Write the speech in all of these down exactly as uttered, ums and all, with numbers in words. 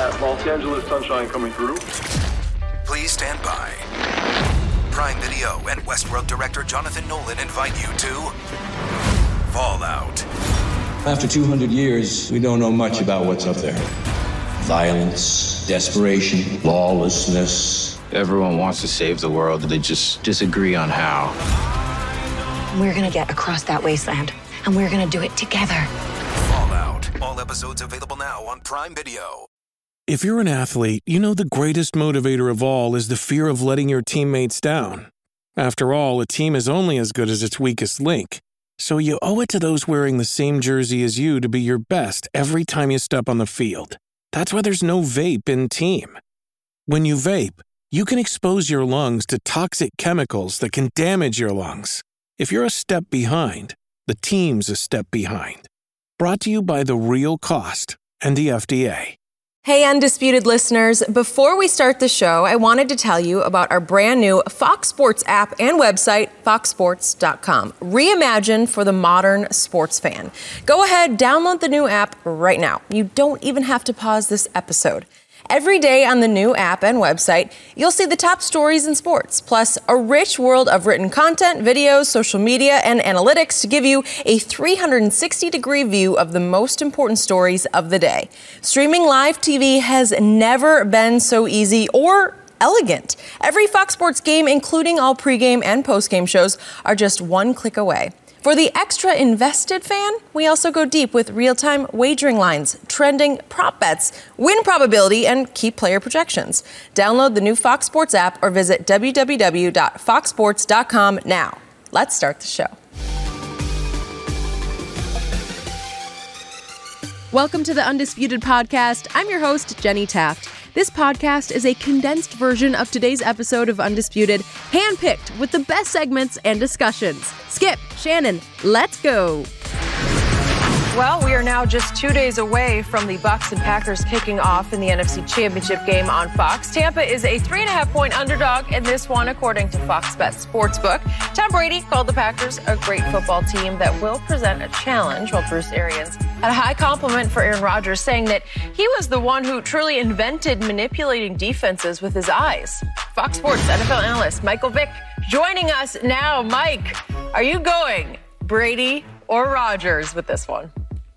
that Los Angeles sunshine coming through. Please stand by. Prime Video and Westworld director Jonathan Nolan invite you to Fallout. After two hundred years, we don't know much about what's up there. Violence, desperation, lawlessness. Everyone wants to save the world, they just disagree on how. We're gonna get across that wasteland, and we're gonna do it together. Fallout. All episodes available now on Prime Video. If you're an athlete, you know the greatest motivator of all is the fear of letting your teammates down. After all, a team is only as good as its weakest link. So you owe it to those wearing the same jersey as you to be your best every time you step on the field. That's why there's no vape in team. When you vape, you can expose your lungs to toxic chemicals that can damage your lungs. If you're a step behind, the team's a step behind. Brought to you by The Real Cost and the F D A. Hey, Undisputed listeners. Before we start the show, I wanted to tell you about our brand new Fox Sports app and website, fox sports dot com. Reimagined for the modern sports fan. Go ahead, download the new app right now. You don't even have to pause this episode. Every day on the new app and website, you'll see the top stories in sports, plus a rich world of written content, videos, social media, and analytics to give you a three sixty degree view of the most important stories of the day. Streaming live T V has never been so easy or elegant. Every Fox Sports game, including all pregame and postgame shows, are just one click away. For the extra invested fan, we also go deep with real-time wagering lines, trending prop bets, win probability, and key player projections. Download the new Fox Sports app or visit w w w dot fox sports dot com now. Let's start the show. Welcome to the Undisputed Podcast. I'm your host, Jenny Taft. This podcast is a condensed version of today's episode of Undisputed, handpicked with the best segments and discussions. Skip, Shannon, let's go. Well, we are now just two days away from the Bucs and Packers kicking off in the N F C Championship game on Fox. Tampa is a three and a half point underdog in this one, according to Fox Bet Sportsbook. Tom Brady called the Packers a great football team that will present a challenge, while Bruce Arians had a high compliment for Aaron Rodgers, saying that he was the one who truly invented manipulating defenses with his eyes. Fox Sports N F L analyst Michael Vick joining us now. Mike, are you going Brady or Rodgers with this one?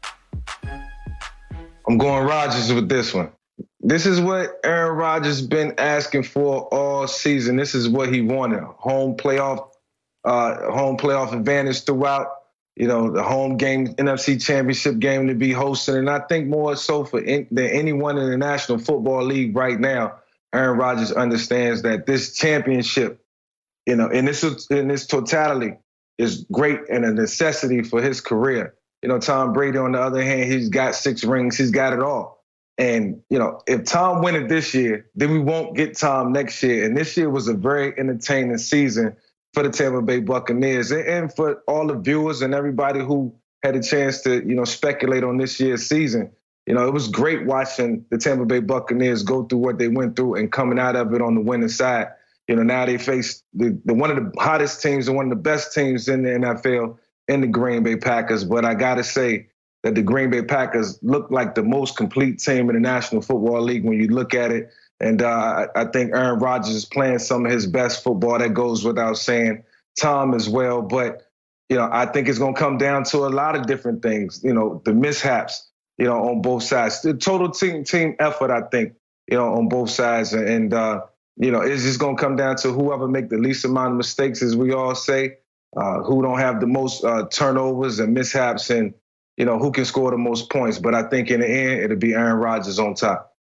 I'm going Rodgers with this one. This is what Aaron Rodgers been asking for all season. This is what he wanted. Home playoff, uh, home playoff advantage throughout. You know, the home game, N F C Championship game to be hosting. And I think more so for in, than anyone in the National Football League right now, Aaron Rodgers understands that this championship, you know, in this, in this totality is great and a necessity for his career. You know, Tom Brady, on the other hand, he's got six rings. He's got it all. And, you know, if Tom win it this year, then we won't get Tom next year. And this year was a very entertaining season for the Tampa Bay Buccaneers and for all the viewers and everybody who had a chance to, you know, speculate on this year's season. You know, it was great watching the Tampa Bay Buccaneers go through what they went through and coming out of it on the winning side. You know, now they face the, the one of the hottest teams and one of the best teams in the N F L in the Green Bay Packers. But I got to say that the Green Bay Packers look like the most complete team in the National Football League when you look at it. And uh, I think Aaron Rodgers is playing some of his best football. That goes without saying. Tom as well. But, you know, I think it's going to come down to a lot of different things. You know, the mishaps, you know, on both sides. The total team team effort, I think, you know, on both sides. And, uh, you know, it's just going to come down to whoever make the least amount of mistakes, as we all say. Uh, who don't have the most uh, turnovers and mishaps, and, you know, who can score the most points. But I think in the end, it'll be Aaron Rodgers on top.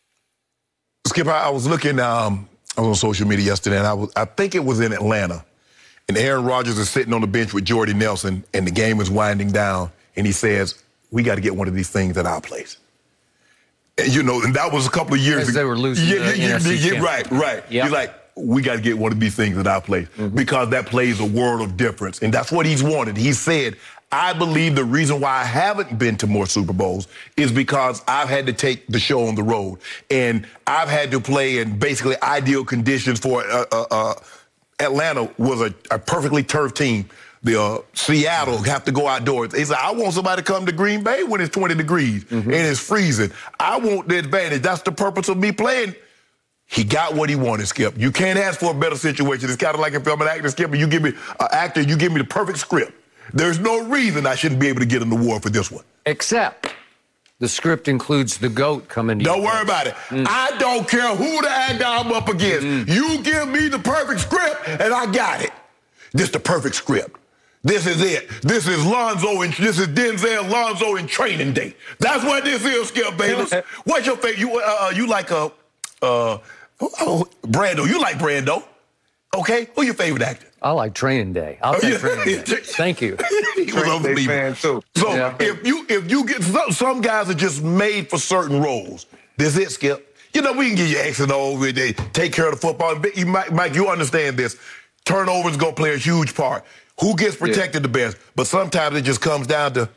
Skip, I was looking, um, I was on social media yesterday, and I, was, I think it was in Atlanta. And Aaron Rodgers is sitting on the bench with Jordy Nelson, and the game is winding down, and he says, we got to get one of these things at our place. And, you know, and that was a couple of years ago. As they were losing yeah, the yeah, N F C yeah, Right, right. Yep. He's like, we got to get one of these things at our place mm-hmm. because that plays a world of difference. And that's what he's wanted. He said, I believe the reason why I haven't been to more Super Bowls is because I've had to take the show on the road. And I've had to play in basically ideal conditions for uh, uh, uh, Atlanta was a, a perfectly turf team. the uh, Seattle have to go outdoors. He said, I want somebody to come to Green Bay when it's twenty degrees mm-hmm. and it's freezing. I want the advantage. That's the purpose of me playing. He got what he wanted, Skip. You can't ask for a better situation. It's kind of like if I'm an actor, Skip, and you give me an actor, you give me the perfect script. There's no reason I shouldn't be able to get an award for this one. Except the script includes the GOAT coming to Don't you. worry about it. Mm. I don't care who the actor I'm up against. Mm. You give me the perfect script, and I got it. This is the perfect script. This is it. This is Lonzo and this is Denzel Lonzo in Training Day. That's what this is, Skip Bayless. What's your favorite? You uh, you like a uh, oh, Brando? You like Brando? Okay. Who's your favorite actor? I like Training Day. I'll take Training Day. Thank you. He was unbelievable. Fan too. So yeah. if you if you get some, some guys are just made for certain roles. This is it, Skip. You know we can give you X and O. They take care of the football. You, Mike, Mike, you understand this? Turnovers gonna play a huge part. Who gets protected yeah. the best? But sometimes it just comes down to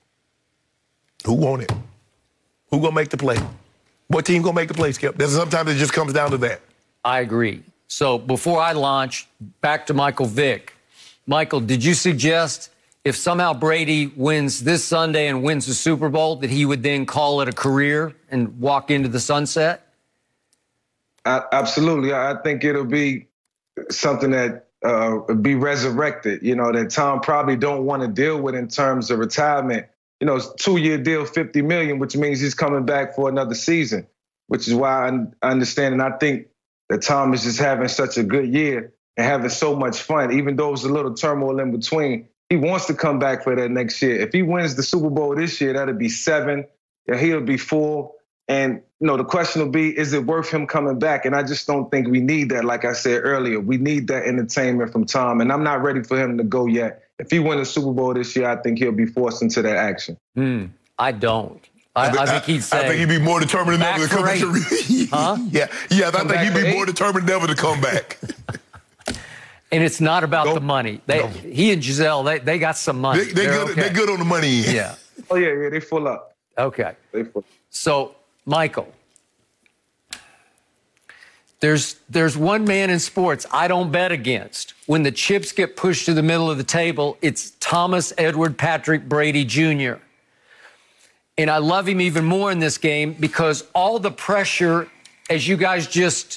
who won it? Who gonna make the play? What team gonna make the play, Skip? Sometimes it just comes down to that. I agree. So before I launch, back to Michael Vick. Michael, did you suggest if somehow Brady wins this Sunday and wins the Super Bowl that he would then call it a career and walk into the sunset? I, absolutely. I think it'll be something that Uh, be resurrected, you know, that Tom probably don't want to deal with in terms of retirement. You know, it's a two-year deal, fifty million dollars, which means he's coming back for another season, which is why I understand. And I think that Tom is just having such a good year and having so much fun, even though it's a little turmoil in between. He wants to come back for that next year. If he wins the Super Bowl this year, that'll be seven. And he'll be full. And, you know, the question will be, is it worth him coming back? And I just don't think we need that. Like I said earlier, we need that entertainment from Tom. And I'm not ready for him to go yet. If he wins the Super Bowl this year, I think he'll be forced into that action. Hmm. I don't. I, I, think, I think he'd say. I think he'd be more determined than ever to come back. Huh? Yeah, yeah. I Come think he'd be eight? more determined than ever to come back. And it's not about Nope. the money. They, No. He and Giselle, they, they got some money. They, they're, They're good, okay. they're good on the money end. Yeah. Oh, yeah, yeah, they full up. Okay. They full up. So, Michael, there's there's one man in sports I don't bet against. When the chips get pushed to the middle of the table, it's Thomas Edward Patrick Brady Junior And I love him even more in this game because all the pressure, as you guys just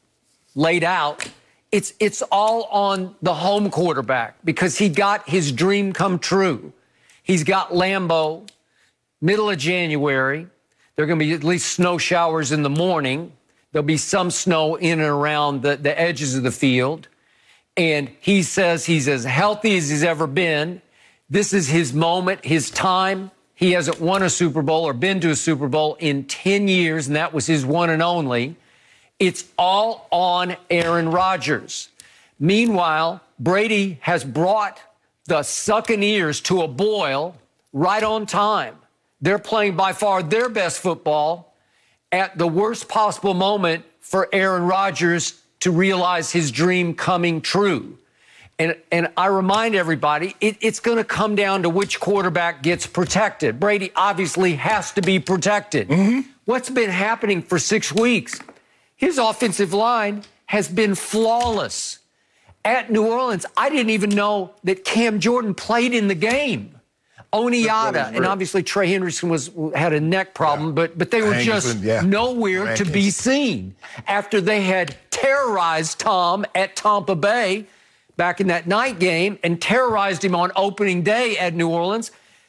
laid out, it's it's all on the home quarterback because he got his dream come true. He's got Lambeau, middle of January. There are going to be at least snow showers in the morning. There'll be some snow in and around the, the edges of the field. And he says he's as healthy as he's ever been. This is his moment, his time. He hasn't won a Super Bowl or been to a Super Bowl in ten years, and that was his one and only. It's all on Aaron Rodgers. Meanwhile, Brady has brought the Succaneers to a boil right on time. They're playing by far their best football at the worst possible moment for Aaron Rodgers to realize his dream coming true. And, and I remind everybody, it, it's going to come down to which quarterback gets protected. Brady obviously has to be protected. Mm-hmm. What's been happening for six weeks? His offensive line has been flawless. At New Orleans, I didn't even know that Cam Jordan played in the game. Oniata, and obviously Trey Hendrickson was had a neck problem, yeah. but but they were Anderson, just yeah. nowhere Rankins. to be seen after they had terrorized Tom at Tampa Bay back in that night game and terrorized him on opening day at New Orleans.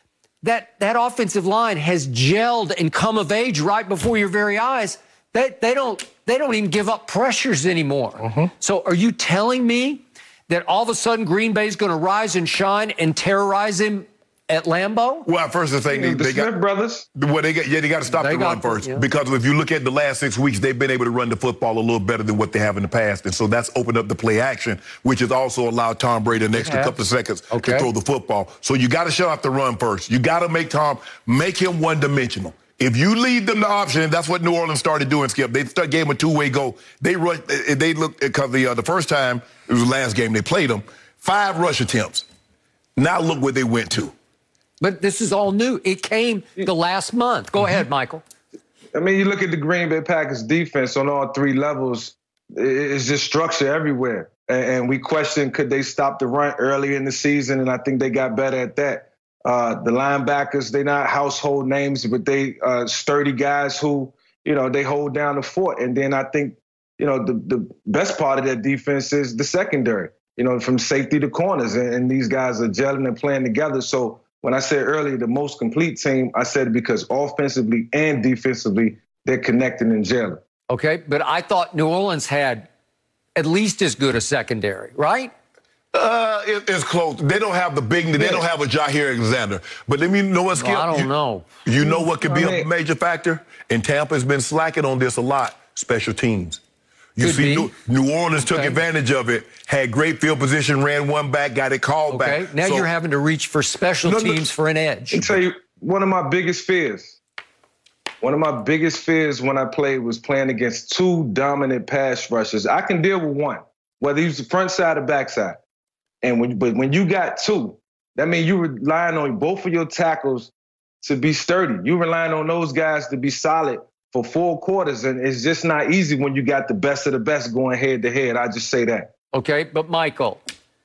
That that offensive line has gelled and come of age right before your very eyes. They they don't they don't even give up pressures anymore. Mm-hmm. So are you telling me that all of a sudden Green Bay's going to rise and shine and terrorize him at Lambeau? Well, first the thing they, The they Smith got brothers. well, they got yeah they got to stop They the got run first yeah. because if you look at the last six weeks, they've been able to run the football a little better than what they have in the past, and so that's opened up the play action, which has also allowed Tom Brady an extra Yeah. couple of seconds Okay. to throw the football. So you got to shut off the run first. You got to make Tom make him one dimensional. If you leave them the option, and that's what New Orleans started doing, Skip. They start gave him a two-way go. They rushed. They looked because the uh, the first time it was the last game they played them, five rush attempts. Now look where they went to. But this is all new. It came the last month. Go Mm-hmm. ahead, Michael. I mean, you look at the Green Bay Packers defense on all three levels, it's just structure everywhere. and, and we questioned could they stop the run early in the season, and I think they got better at that. Uh, the linebackers, they're not household names, but they uh, sturdy guys who, you know, they hold down the fort. And then I think, you know, the, the best part of that defense is the secondary, you know, from safety to corners. And, and these guys are gelling and playing together. So when I said earlier the most complete team, I said it because offensively and defensively, they're connected and gelling. Okay, but I thought New Orleans had at least as good a secondary, right? Uh, it, it's close. They don't have the big. They don't have a Jair Alexander. But let me know what Skip. Well, I don't you, know. You know what could be a major factor? And Tampa's been slacking on this a lot. Special teams. You Could see, be. New, New Orleans took Okay. advantage of it. Had great field position, ran one back, got it called Okay, back. now So- you're having to reach for special No, no. teams for an edge. I'll tell you, one of my biggest fears, one of my biggest fears when I played was playing against two dominant pass rushers. I can deal with one, whether he's the front side or back side. And when, but when you got two, that means you're relying on both of your tackles to be sturdy. You're relying on those guys to be solid for four quarters. And it's just not easy when you got the best of the best going head to head. I just say that. Okay, but Michael,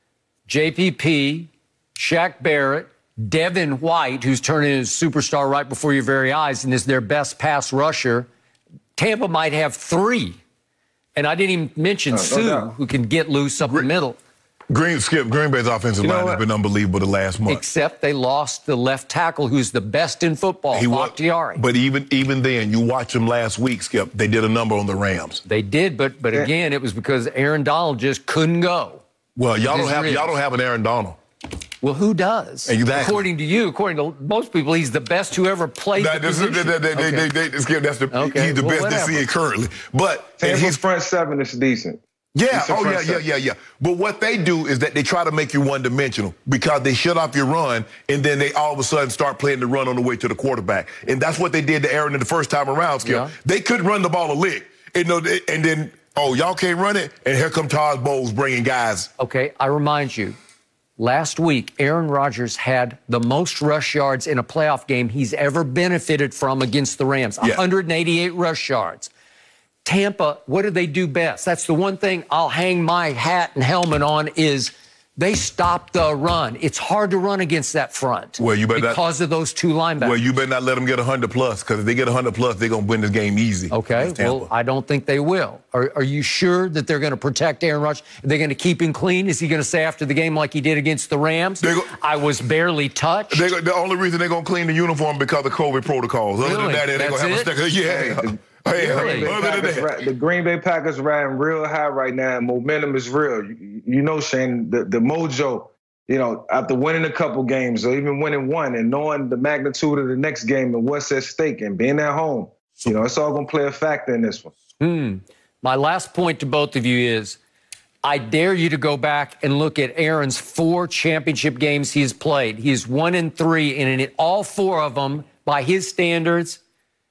J P P, Shaq Barrett, Devin White, who's turning into a superstar right before your very eyes and is their best pass rusher. Tampa might have three. And I didn't even mention Oh, no Sue, doubt. who can get loose up the middle. Green Skip, Green Bay's offensive You know line has what? been unbelievable the last month. Except they lost the left tackle, who's the best in football, He was- Bakhtiari. But even even then, you watch them last week, Skip. They did a number on the Rams. They did, but but again, it was because Aaron Donald just couldn't go. Well, y'all His don't have ribs. y'all don't have an Aaron Donald. Well, who does? Exactly. According to you, according to most people, he's the best who ever played That, the this, position. that, that, Okay. they, they, they, Skip, that's the Okay, he's the well, best whatever. they see it currently. But and Tampa's he's front seven is decent. Yeah, Decent oh front yeah, yeah, seven. yeah, yeah. But what they do is that they try to make you one-dimensional because they shut off your run, and then they all of a sudden start playing the run on the way to the quarterback. And that's what they did to Aaron in the first time around, Skip. Yeah. They couldn't run the ball a lick. And, no, they- and then, oh, y'all can't run it? And here come Todd Bowles bringing guys. Okay, I remind you, last week, Aaron Rodgers had the most rush yards in a playoff game he's ever benefited from against the Rams, Yeah. one hundred eighty-eight rush yards. Tampa, what do they do best? That's the one thing I'll hang my hat and helmet on is they stop the run. It's hard to run against that front Well, you better not- because of those two linebackers. Well, you better not let them get one hundred plus because if they get one hundred plus, they're going to win this game easy. Okay, against Tampa. well, I don't think they will. Are, are you sure that they're going to protect Aaron Rodgers? They're going to keep him clean? Is he going to say after the game like he did against the Rams, They go- I was barely touched? They, the only reason they're going to clean the uniform because of COVID protocols. Other Really? than that, they're going That's to have it? a sticker. Yeah. Hey, Really? other than Packers that. ri- the Green Bay Packers riding real high right now, and momentum is real. You, you know, Shane, the, the mojo, you know, after winning a couple games or even winning one and knowing the magnitude of the next game and what's at stake and being at home, you know, it's all going to play a factor in this one. Hmm. My last point to both of you is I dare you to go back and look at Aaron's four championship games he's played. He's one in three, and in all four of them, by his standards,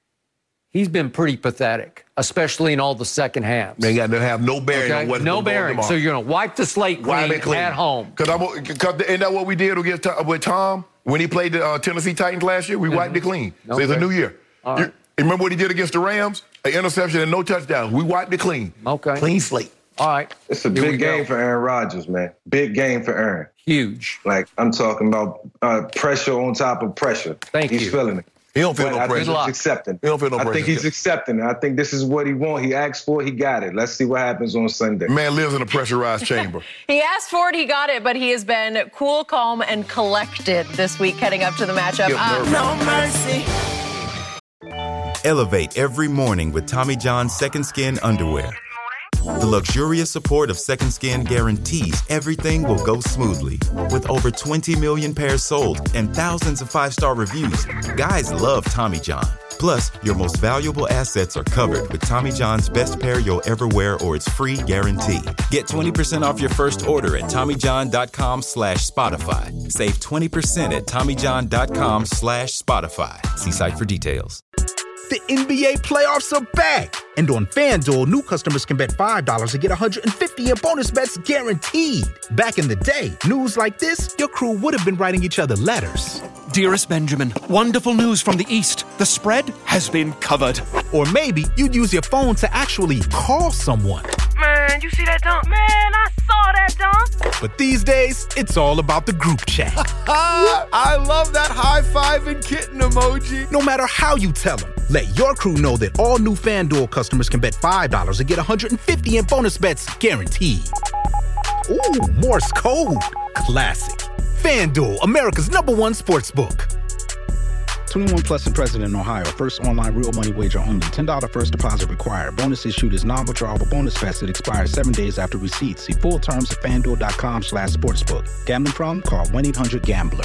he's been pretty pathetic, especially in all the second halves. They got to have no bearing Okay? on what's No going on bearing. tomorrow. So you're going to wipe the slate Wipe clean, it clean. at home. Because I'm because isn't that what we did against Tom- with Tom when he played the uh, Tennessee Titans last year? We wiped it clean. So it's a Okay. new year. All You- right. remember what he did against the Rams? An interception and no touchdowns. We wiped it clean. Okay. Clean slate. All right. It's a Here we big go. game for Aaron Rodgers, man. Big game for Aaron. Huge. Like, I'm talking about uh, pressure on top of pressure. Thank he's you. feeling it. He don't feel But no I think pressure. Good luck. he's accepting. He don't feel no I pressure. think he's accepting it. I think this is what he wants. He asked for it. He got it. Let's see what happens on Sunday. Man lives in a pressurized chamber. He asked for it, he got it, but he has been cool, calm, and collected this week heading up to the matchup. Get Uh, nervous. no mercy. Elevate every morning with Tommy John's Second Skin underwear. The luxurious support of Second Skin guarantees everything will go smoothly. With over twenty million pairs sold and thousands of five-star reviews, guys love Tommy John. Plus, your most valuable assets are covered with Tommy John's best pair you'll ever wear or its free guarantee. Get twenty percent off your first order at TommyJohn.com slash Spotify. Save twenty percent at TommyJohn.com slash Spotify. See site for details. The N B A playoffs are back. And on FanDuel, new customers can bet five dollars and get one hundred fifty dollars in bonus bets guaranteed. Back in the day, news like this, your crew would have been writing each other letters. Dearest Benjamin, wonderful news from the East. The spread has been covered. Or maybe you'd use your phone to actually call someone. Man, you see that dunk? Man, I saw that dunk. But these days, it's all about the group chat. I love that high five and kitten emoji. No matter how you tell them, let your crew know that all new FanDuel customers can bet five dollars and get one hundred fifty in bonus bets guaranteed. Ooh, Morse code. Classic. FanDuel, America's number one sports book. twenty-one plus and present in Ohio. First online real money wager only. ten dollars first deposit required. Bonus issued is non-withdrawable bonus vest that expires seven days after receipt. See full terms at FanDuel.com slash sportsbook. Gambling problem? Call one eight hundred gambler.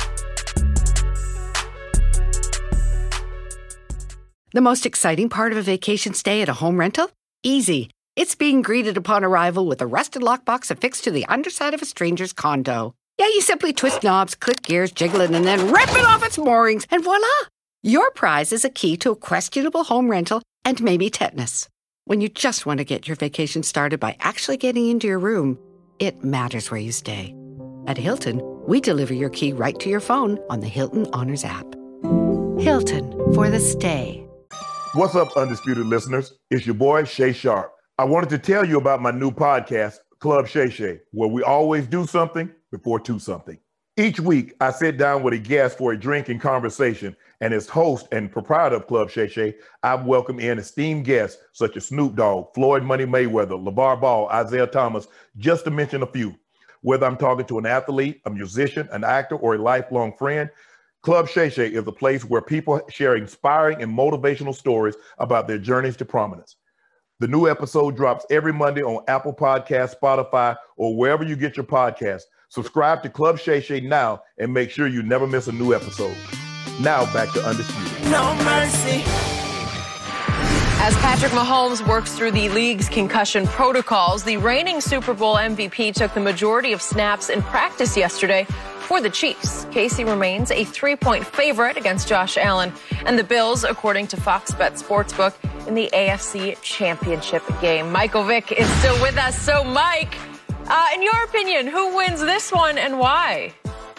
The most exciting part of a vacation stay at a home rental? Easy. It's being greeted upon arrival with a rusted lockbox affixed to the underside of a stranger's condo. Yeah, you simply twist knobs, click gears, jiggle it, and then rip it off its moorings, and voila! Your prize is a key to a questionable home rental and maybe tetanus. When you just want to get your vacation started by actually getting into your room, it matters where you stay. At Hilton, we deliver your key right to your phone on the Hilton Honors app. Hilton, for the stay. What's up, Undisputed listeners? It's your boy, Shay Sharp. I wanted to tell you about my new podcast, Club Shay Shay, where we always do something before two something. Each week, I sit down with a guest for a drink and conversation, and as host and proprietor of Club Shay Shay, I've welcomed in esteemed guests such as Snoop Dogg, Floyd Money Mayweather, LeVar Ball, Isaiah Thomas, just to mention a few. Whether I'm talking to an athlete, a musician, an actor, or a lifelong friend, Club Shay Shay is a place where people share inspiring and motivational stories about their journeys to prominence. The new episode drops every Monday on Apple Podcasts, Spotify, or wherever you get your podcasts. Subscribe to Club Shay Shay now and make sure you never miss a new episode. Now back to Undisputed. No mercy. As Patrick Mahomes works through the league's concussion protocols, the reigning Super Bowl M V P took the majority of snaps in practice yesterday for the Chiefs. Casey remains a three-point favorite against Josh Allen and the Bills, according to Fox Bet Sportsbook, in the A F C Championship game. Michael Vick is still with us. So, Mike, uh, in your opinion, who wins this one and why?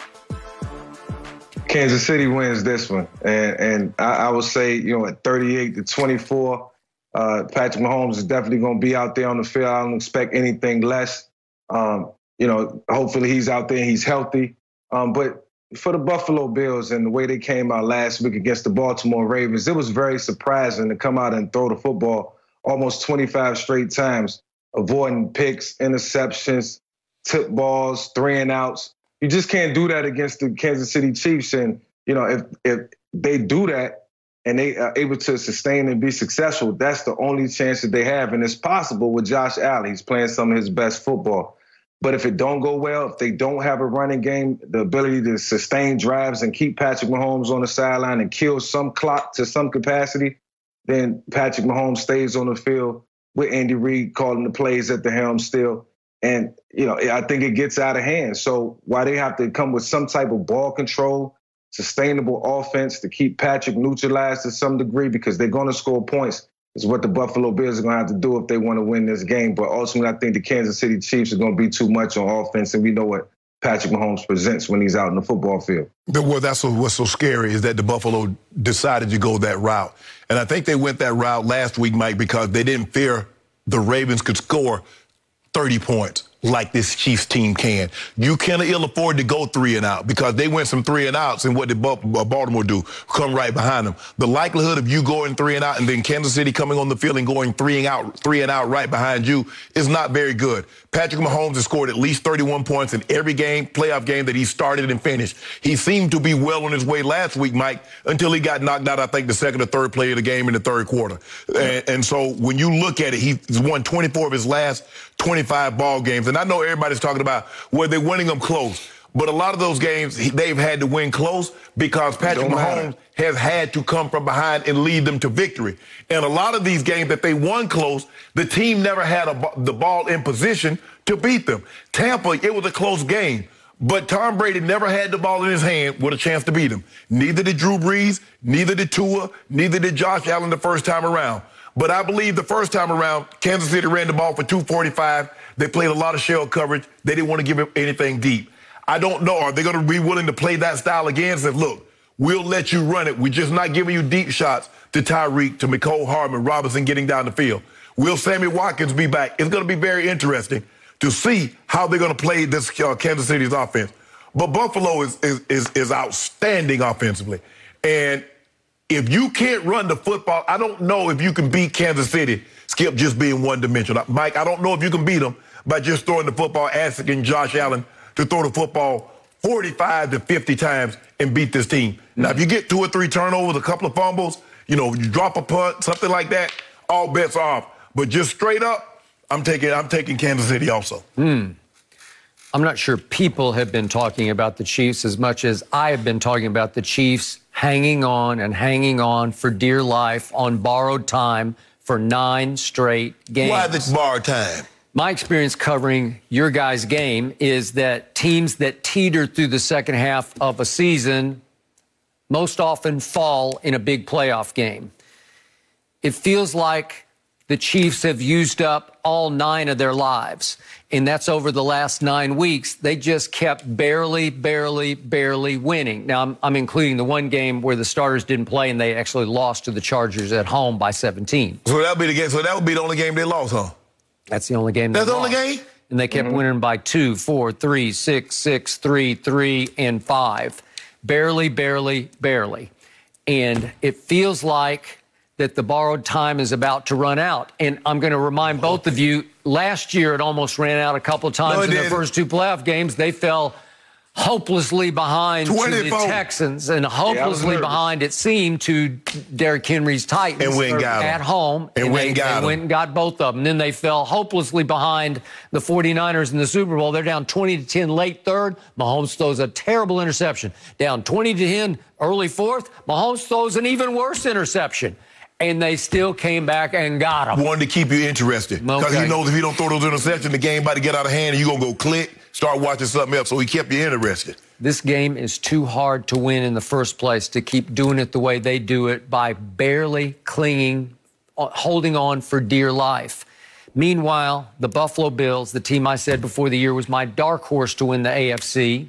Kansas City wins this one. And, and I, I would say, you know, at thirty-eight to twenty-four, uh, Patrick Mahomes is definitely going to be out there on the field. I don't expect anything less. Um, you know, hopefully he's out there, he's healthy. Um, but for the Buffalo Bills and the way they came out last week against the Baltimore Ravens, it was very surprising to come out and throw the football almost twenty-five straight times, avoiding picks, interceptions, tip balls, three and outs. You just can't do that against the Kansas City Chiefs. And, you know, if if they do that and they are able to sustain and be successful, that's the only chance that they have. And it's possible with Josh Allen. He's playing some of his best football. But if it don't go well, if they don't have a running game, the ability to sustain drives and keep Patrick Mahomes on the sideline and kill some clock to some capacity, then Patrick Mahomes stays on the field with Andy Reid calling the plays at the helm still. And, you know, I think it gets out of hand. So why they have to come with some type of ball control, sustainable offense to keep Patrick neutralized to some degree, because they're going to score points, is what the Buffalo Bills are going to have to do if they want to win this game. But ultimately, I think the Kansas City Chiefs are going to be too much on offense, and we know what Patrick Mahomes presents when he's out in the football field. Well, that's what's so scary is that the Buffalo decided to go that route. And I think they went that route last week, Mike, because they didn't fear the Ravens could score thirty points like this Chiefs team can. You cannot ill afford to go three and out, because they went some three and outs, and what did Baltimore do? Come right behind them. The likelihood of you going three and out and then Kansas City coming on the field and going three and out, three and out right behind you is not very good. Patrick Mahomes has scored at least thirty-one points in every game, playoff game that he started and finished. He seemed to be well on his way last week, Mike, until he got knocked out, I think, the second or third play of the game in the third quarter. And, and so when you look at it, he's won twenty-four of his last twenty-five ball games. And I know everybody's talking about where they're winning them close, but a lot of those games they've had to win close because Patrick Mahomes has had to come from behind and lead them to victory. And a lot of these games that they won close, the team never had a, the ball in position to beat them. Tampa, it was a close game, but Tom Brady never had the ball in his hand with a chance to beat him. Neither did Drew Brees, neither did Tua, neither did Josh Allen the first time around. But I believe the first time around, Kansas City ran the ball for two forty-five. They played a lot of shell coverage. They didn't want to give him anything deep. I don't know. Are they going to be willing to play that style again? And say, look, we'll let you run it. We're just not giving you deep shots to Tyreek, to Mecole Hardman, Robinson getting down the field. Will Sammy Watkins be back? It's going to be very interesting to to see how they're going to play this uh, Kansas City's offense. But Buffalo is, is is is outstanding offensively. And if you can't run the football, I don't know if you can beat Kansas City, Skip, just being one-dimensional. Mike, I don't know if you can beat them by just throwing the football, asking Josh Allen to throw the football forty-five to fifty times and beat this team. Mm-hmm. Now, if you get two or three turnovers, a couple of fumbles, you know, you drop a punt, something like that, all bets are off. But just straight up, I'm taking I'm taking Kansas City also. Hmm. I'm not sure people have been talking about the Chiefs as much as I have been talking about the Chiefs hanging on and hanging on for dear life on borrowed time for nine straight games. Why this borrowed time? My experience covering your guys' game is that teams that teeter through the second half of a season most often fall in a big playoff game. It feels like the Chiefs have used up all nine of their lives, and that's over the last nine weeks. They just kept barely, barely, barely winning. Now, I'm, I'm including the one game where the starters didn't play, and they actually lost to the Chargers at home by seventeen. So that would be the game. So that would be the only game they lost, huh? That's the only game they That's lost. the only game? And they kept Mm-hmm. winning by two, four, three, six, six, three, three, and five. Barely, barely, barely. And it feels like that the borrowed time is about to run out. And I'm going to remind both of you, last year it almost ran out a couple of times No, in their didn't. first two playoff games. They fell hopelessly behind to the twenty-four Texans and Yeah, I was hopelessly nervous. behind, it seemed, to Derrick Henry's Titans. And went and got 'em. at home. And went they, and got they 'em. went and got both of them. And then they fell hopelessly behind the forty-niners in the Super Bowl. They're down twenty to ten late third. Mahomes throws a terrible interception. Down twenty to ten early fourth. Mahomes throws an even worse interception. And they still came back and got them. Wanted to keep you interested. Because Okay. he knows if he don't throw those interceptions, the game about to get out of hand and you're going to go click, start watching something else. So he kept you interested. This game is too hard to win in the first place to keep doing it the way they do it by barely clinging, uh, holding on for dear life. Meanwhile, the Buffalo Bills, the team I said before the year was my dark horse to win the A F C,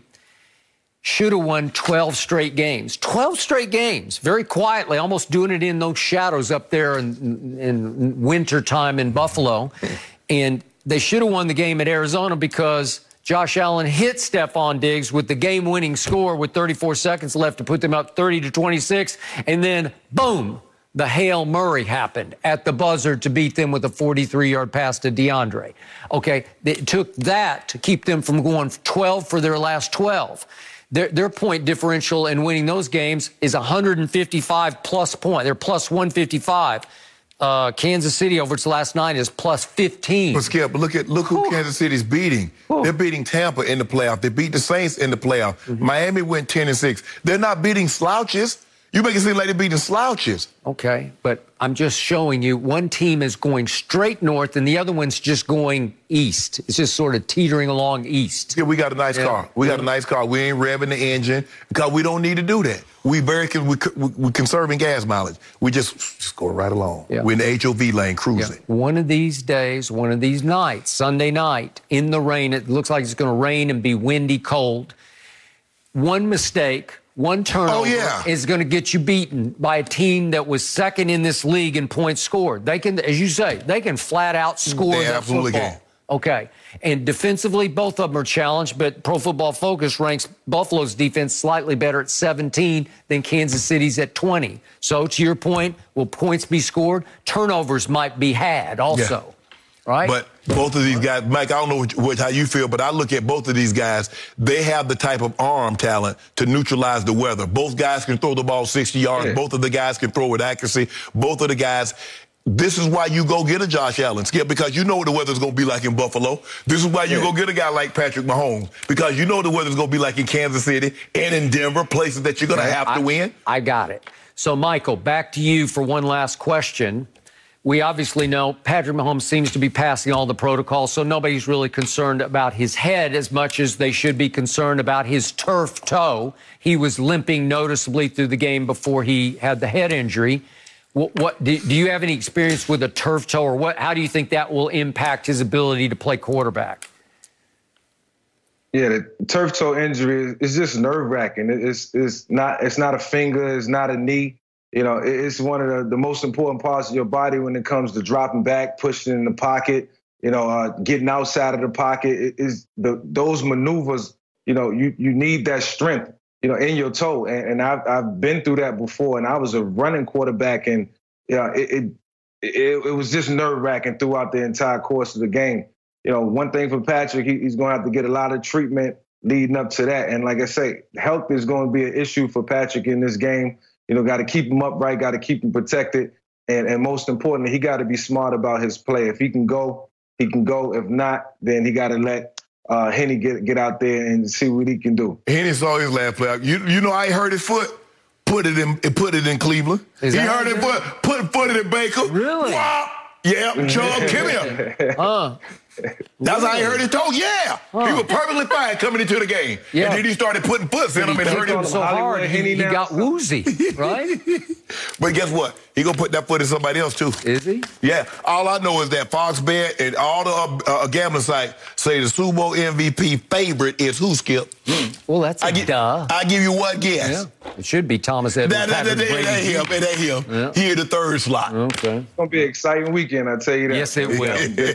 should have won twelve straight games. twelve straight games, very quietly, almost doing it in those shadows up there in, in winter time in Buffalo. And they should have won the game at Arizona because Josh Allen hit Stephon Diggs with the game-winning score with thirty-four seconds left to put them up thirty to twenty-six. And then, boom, the Hail Murray happened at the buzzer to beat them with a forty-three-yard pass to DeAndre. Okay, it took that to keep them from going twelve for their last twelve. Their, their point differential in winning those games is one fifty-five plus point. They're plus one fifty-five. Uh, Kansas City over its last nine is plus fifteen. But Skip, look at look who Ooh. Kansas City's beating. Ooh. They're beating Tampa in the playoff. They beat the Saints in the playoff. Mm-hmm. Miami went ten and six. They're not beating slouches. You make it seem like they're beating slouches. Okay, but I'm just showing you one team is going straight north and the other one's just going east. It's just sort of teetering along east. Yeah, we got a nice yeah. car. We got a nice car. We ain't revving the engine because we don't need to do that. We very we we conserving gas mileage. We just just go right along. Yeah. We're in the H O V lane cruising. Yeah. One of these days, one of these nights, Sunday night in the rain. It looks like it's going to rain and be windy, cold. One mistake. One turnover oh, yeah. is going to get you beaten by a team that was second in this league in points scored. They can, as you say, they can flat out score they that absolutely football. Can. Okay. And defensively, both of them are challenged, but Pro Football Focus ranks Buffalo's defense slightly better at seventeen than Kansas City's at twenty. So to your point, will points be scored? Turnovers might be had also. Yeah. Right? But both of these guys, Mike, I don't know which, which, how you feel, but I look at both of these guys. They have the type of arm talent to neutralize the weather. Both guys can throw the ball sixty yards. Yeah. Both of the guys can throw with accuracy. Both of the guys. This is why you go get a Josh Allen, Skip, because you know what the weather's going to be like in Buffalo. This is why you yeah. go get a guy like Patrick Mahomes, because you know the weather's going to be like in Kansas City and in Denver, places that you're going to have I, to win. I got it. So, Michael, back to you for one last question. We obviously know Patrick Mahomes seems to be passing all the protocols, so nobody's really concerned about his head as much as they should be concerned about his turf toe. He was limping noticeably through the game before he had the head injury. What, what do, do you have any experience with a turf toe, or what? How do you think that will impact his ability to play quarterback? Yeah, the turf toe injury is just nerve-wracking. It's it's not it's not a finger, it's not a knee. You know, it's one of the, the most important parts of your body when it comes to dropping back, pushing in the pocket. you know, uh, getting outside of the pocket is the those maneuvers. You know, you you need that strength, you know, in your toe, and, and I've I've been through that before. And I was a running quarterback, and yeah, it it, it, it was just nerve wracking throughout the entire course of the game. You know, one thing for Patrick, he, he's going to have to get a lot of treatment leading up to that. And like I say, health is going to be an issue for Patrick in this game. You know, got to keep him upright, got to keep him protected. And, and most importantly, he got to be smart about his play. If he can go, he can go. If not, then he got to let uh, Henny get get out there and see what he can do. Henny saw his last play. You you know I hurt his foot. Put it in put it in Cleveland. Is he hurt his foot. Put put it in Baker. Really? Wow. Yeah, Chubb, come here. Huh. That's how he hurt his toe. Yeah, Huh. he was perfectly fine coming into the game, Yeah. and then he started putting foots in him and hurt him so hard, he, he got woozy, right? But guess what? He gonna put that foot in somebody else too. Is he? Yeah. All I know is that Fox Bet and all the uh, uh, gambling sites say the Super Bowl M V P favorite is who, Skip? Well, that's a I gi- duh. I give you one guess. Yeah. It should be Thomas Edward That, that, that, Patrick that, that Brady. him. It ain't him. Yeah. He in the third slot. Okay. It's going to be an exciting weekend, I tell you that. Yes, it will.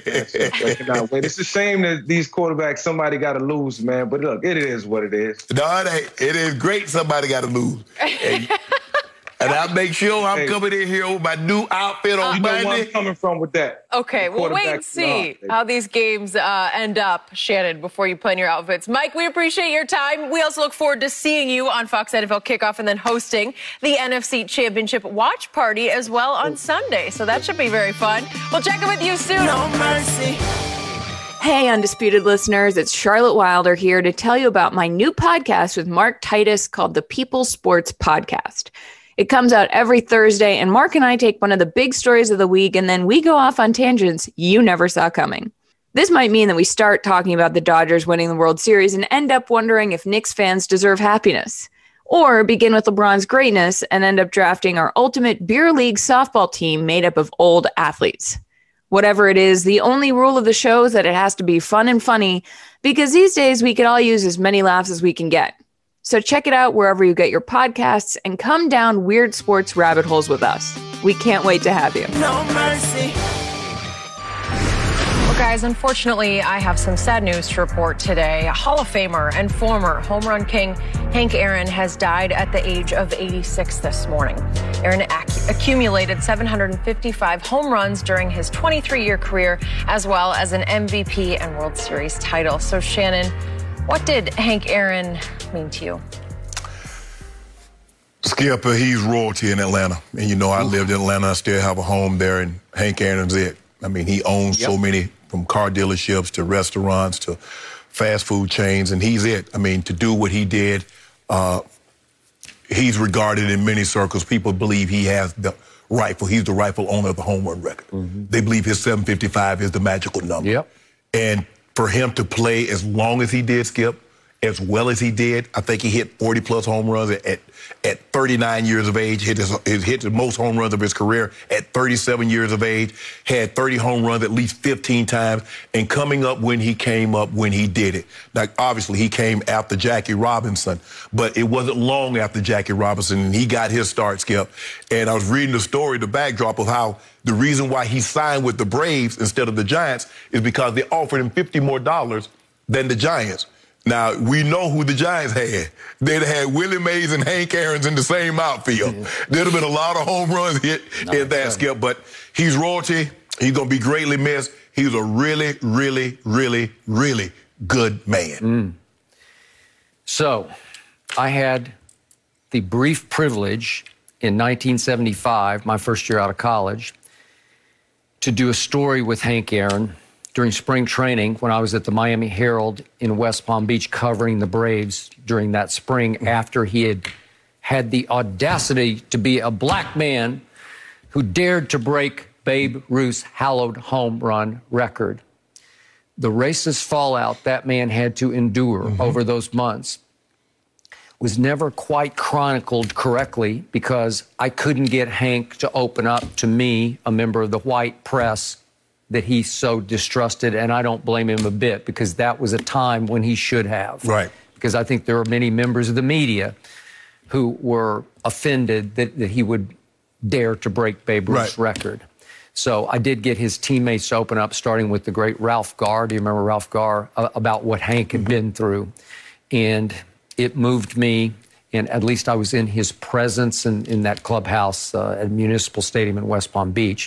I cannot wait. It's a shame that these quarterbacks, somebody got to lose, man. But look, it is what it is. No, it ain't. It is great somebody got to lose. And, and I make sure I'm Hey. coming in here with my new outfit on You know where Monday. I'm coming from with that. Okay, we'll wait and Quarterbacks, see no. how these games uh, end up, Shannon, before you plan your outfits. Mike, we appreciate your time. We also look forward to seeing you on Fox N F L Kickoff and then hosting the N F C Championship watch party as well on Sunday. So that should be very fun. We'll check in with you soon. No mercy. Hey, Undisputed listeners, it's Charlotte Wilder here to tell you about my new podcast with Mark Titus called the People Sports Podcast. It comes out every Thursday, and Mark and I take one of the big stories of the week, and then we go off on tangents you never saw coming. This might mean that we start talking about the Dodgers winning the World Series and end up wondering if Knicks fans deserve happiness. Or begin with LeBron's greatness and end up drafting our ultimate beer league softball team made up of old athletes. Whatever it is, the only rule of the show is that it has to be fun and funny, because these days we could all use as many laughs as we can get. So check it out wherever you get your podcasts and come down weird sports rabbit holes with us. We can't wait to have you. No mercy. Well, guys, unfortunately, I have some sad news to report today. Hall of Famer and former home run king Hank Aaron has died at the age of eighty-six this morning. Aaron ac- accumulated seven hundred fifty-five home runs during his twenty-three-year career, as well as an M V P and World Series title. So, Shannon, what did Hank Aaron mean to you? Skip, uh, he's royalty in Atlanta. And you know, I lived in Atlanta. I still have a home there, and Hank Aaron's it. I mean, he owns Yep. so many, from car dealerships to restaurants to fast food chains, and he's it. I mean, to do what he did, uh, he's regarded in many circles. People believe he has the rifle. He's the rightful owner of the home run record. Mm-hmm. They believe his seven fifty-five is the magical number. Yep. And for him to play as long as he did, Skip, as well as he did, I think he hit forty plus home runs at, at, at thirty-nine years of age, hit, his, hit the most home runs of his career at thirty-seven years of age, had thirty home runs at least fifteen times, and coming up when he came up when he did it. Now, obviously, he came after Jackie Robinson, but it wasn't long after Jackie Robinson, and he got his start, Skip. And I was reading the story, the backdrop of how the reason why he signed with the Braves instead of the Giants is because they offered him fifty more dollars than the Giants. Now, we know who the Giants had. They'd had Willie Mays and Hank Aaron's in the same outfield. Mm-hmm. There'd have been a lot of home runs hit no, in that, Skip, but he's royalty. He's going to be greatly missed. He's a really, really, really, really good man. Mm. So, I had the brief privilege in nineteen seventy-five, my first year out of college, to do a story with Hank Aaron during spring training when I was at the Miami Herald in West Palm Beach covering the Braves during that spring after he had had the audacity to be a black man who dared to break Babe Ruth's hallowed home run record. The racist fallout that man had to endure mm-hmm. over those months was never quite chronicled correctly because I couldn't get Hank to open up to me, a member of the white press, that he so distrusted, and I don't blame him a bit because that was a time when he should have. Right. Because I think there are many members of the media who were offended that, that he would dare to break Babe Ruth's right. record. So I did get his teammates to open up, starting with the great Ralph Garr. Do you remember Ralph Garr? Uh, about what Hank had been through. And it moved me, and at least I was in his presence in, in that clubhouse uh, at Municipal Stadium in West Palm Beach.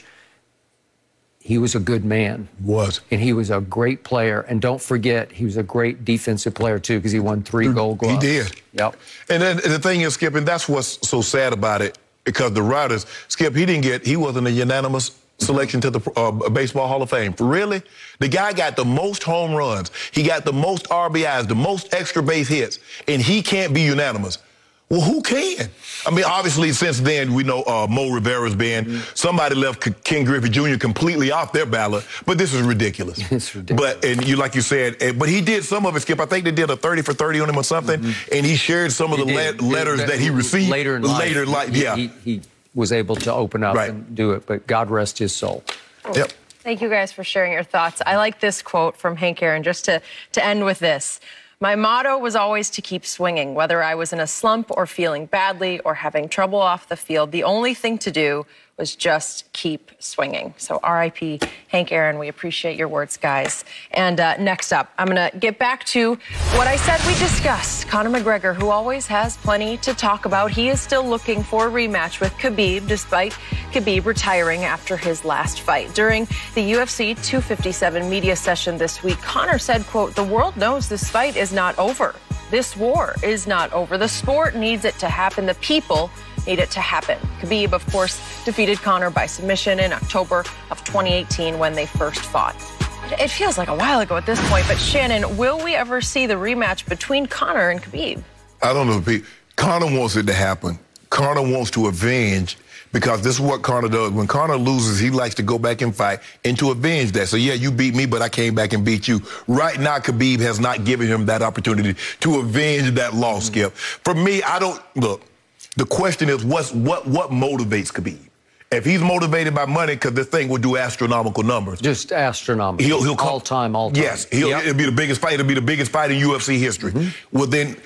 He was a good man. Was. And he was a great player. And don't forget, he was a great defensive player, too, because he won three gold gloves. He did. Yep. And then and the thing is, Skip, and that's what's so sad about it, because the Riders, Skip, he didn't get, he wasn't a unanimous selection to the uh, Baseball Hall of Fame. Really? The guy got the most home runs. He got the most R B Is, the most extra base hits, and he can't be unanimous. Well, who can? I mean, obviously, since then, we know uh, Mo Rivera's been. Mm-hmm. Somebody left Ken Griffey Junior completely off their ballot, but this is ridiculous. It's ridiculous. But, and you, like you said, and, but he did some of it, Skip. I think they did a thirty for thirty on him or something, mm-hmm. and he shared some of he the le- letters that, that he received later in life. Later in life, he, yeah. He, he was able to open up right. and do it, but God rest his soul. Yep. Thank you guys for sharing your thoughts. I like this quote from Hank Aaron, just to, to end with this. My motto was always to keep swinging, whether I was in a slump or feeling badly or having trouble off the field. The only thing to do was just keep swinging. So R I P Hank Aaron, we appreciate your words, guys. And uh, next up, I'm going to get back to what I said we discussed. Conor McGregor, who always has plenty to talk about. He is still looking for a rematch with Khabib, despite Khabib retiring after his last fight. During the U F C two fifty-seven media session this week, Conor said, quote, "The world knows this fight is not over. This war is not over. The sport needs it to happen. The people need it to happen." Khabib, of course, defeated Conor by submission in October of twenty eighteen when they first fought. It feels like a while ago at this point, but Shannon, will we ever see the rematch between Conor and Khabib? I don't know, Pete. Conor wants it to happen. Conor wants to avenge, because this is what Conor does. When Conor loses, he likes to go back and fight and to avenge that. So, yeah, you beat me, but I came back and beat you. Right now, Khabib has not given him that opportunity to avenge that loss, Skip. For me, I don't, look, the question is, what's, what what motivates Khabib? If he's motivated by money, because this thing will do astronomical numbers. Just astronomical. He'll, he'll call, all time, all time. Yes, he'll, yep. it'll be the biggest fight. It'll be the biggest fight in U F C history. Mm-hmm. Well, then,